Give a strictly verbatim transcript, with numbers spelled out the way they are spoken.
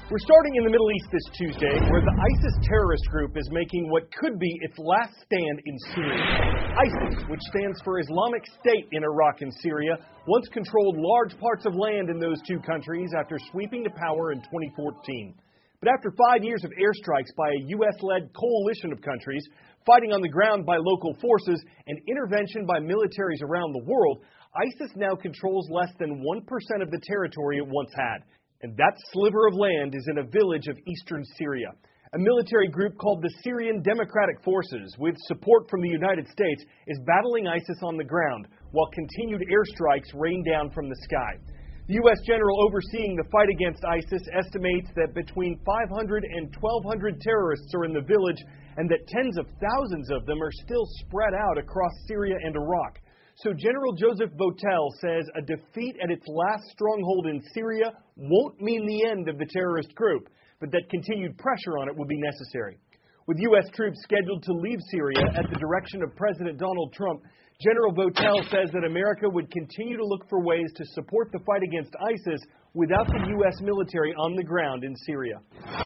We're starting in the Middle East this Tuesday, where the ISIS terrorist group is making what could be its last stand in Syria. ISIS, which stands for Islamic State in Iraq and Syria, once controlled large parts of land in those two countries after sweeping to power in twenty fourteen. But after five years of airstrikes by a U S-led coalition of countries, fighting on the ground by local forces, and intervention by militaries around the world, ISIS now controls less than one percent of the territory it once had. And that sliver of land is in a village of eastern Syria. A military group called the Syrian Democratic Forces, with support from the United States, is battling ISIS on the ground, while continued airstrikes rain down from the sky. The U S general overseeing the fight against ISIS estimates that between five hundred and twelve hundred terrorists are in the village, and that tens of thousands of them are still spread out across Syria and Iraq. So General Joseph Votel says a defeat at its last stronghold in Syria won't mean the end of the terrorist group, but that continued pressure on it will be necessary. With U S troops scheduled to leave Syria at the direction of President Donald Trump, General Votel says that America would continue to look for ways to support the fight against ISIS without the U S military on the ground in Syria.